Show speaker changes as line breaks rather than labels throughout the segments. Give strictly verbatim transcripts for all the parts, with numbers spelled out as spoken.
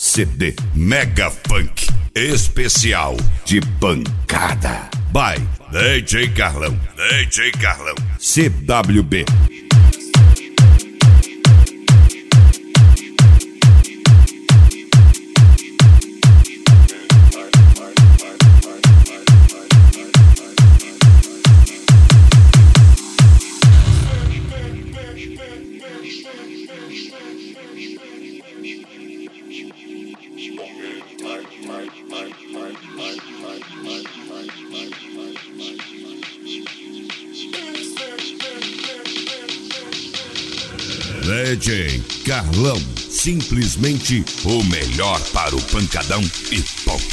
C D Mega Funk especial de pancada. By D J Carlão. D J Carlão. C W B. D J Carlão, simplesmente o melhor para o pancadão e ponto.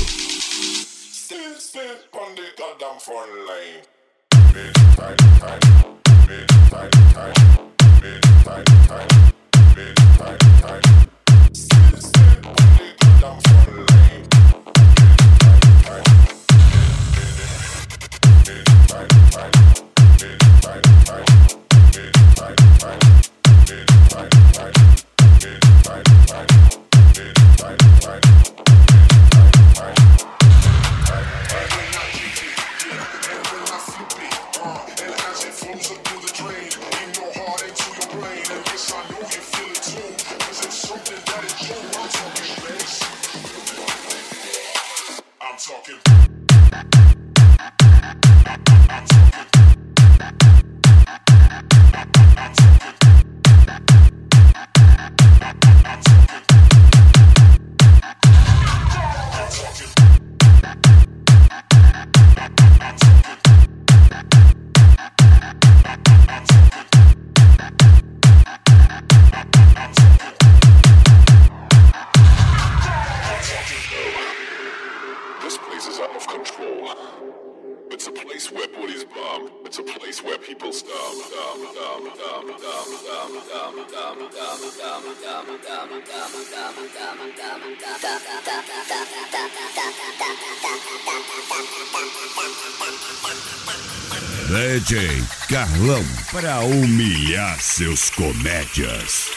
D J Carlão, para humilhar seus comédias.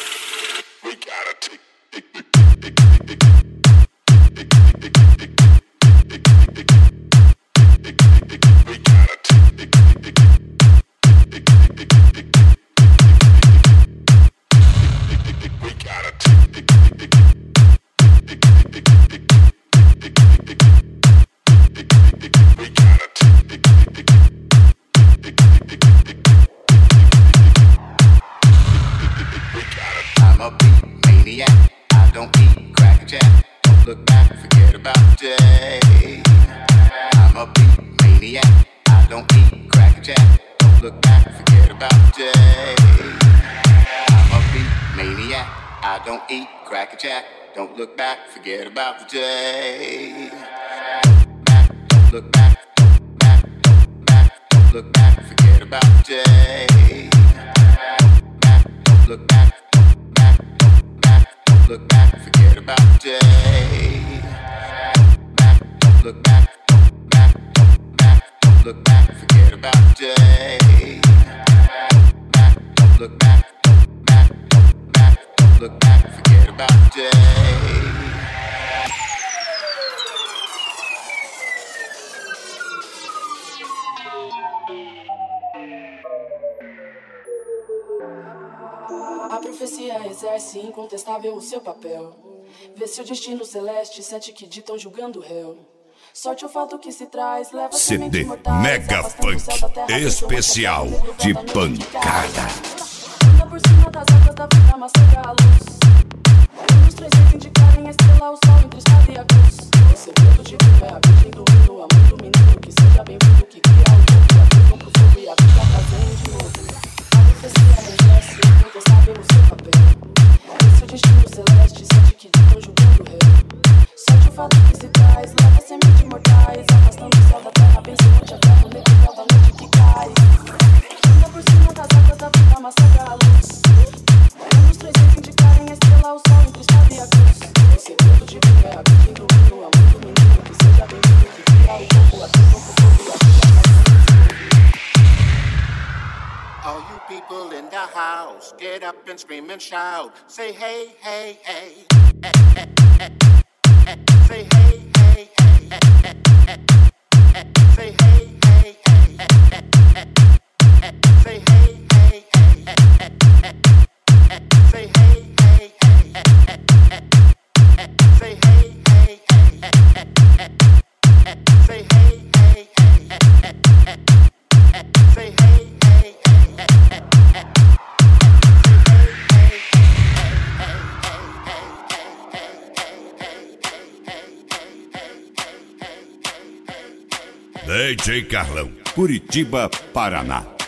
Don't look back, forget about the day. Don't look back, don't back, don't back, don't look back, forget about the day. Don't look back, don't back, don't back, don't look back, forget about the day. Don't look back, don't back, don't back, don't look back, forget about the day. Don't look back, don't back, don't back, don't look back, forget about the day.
A profecia exerce incontestável o seu papel. Vê se o destino celeste, sete que ditam julgando o réu. Sorte o fato que se traz, leva
C D Mega Funk especial de pancada.
Anda por cima das águas da vida, massacra a luz. Os três reis indicarem a estrela, o sol entre a espada e a cruz. O segredo de viver é a virgem do mundo, a mãe do menino, que seja bem-vindo, que cria o corpo, a tribo pro fogo e a vida trazem de novo. A profecia exerce incontestável o seu papel. Esse é o destino celeste, sete que ditam julgando o réu. Sorte o fato que se traz, leva semente mortais, afastando o céu da terra, bem semente a terra, no meio da noite que cai. Anda por cima das águas da vida, massacra a luz. Os três reis indicarem a estrela, o sol entre a espada e a cruz. O segredo de viver é a virgem do menino, a mãe do menino, que seja bem-vindo, que cria o corpo, a tribo pro fogo e a vida trazem.
All you people in the house, get up and scream and shout. Say hey, hey, hey. Hey, hey, hey. Say hey, hey, hey. Say hey, hey, hey. Say hey, hey, hey. Say hey, hey, hey. Say hey, hey, hey. Say hey, hey, hey. Say hey, hey,
D J Carlão, Curitiba, Paraná.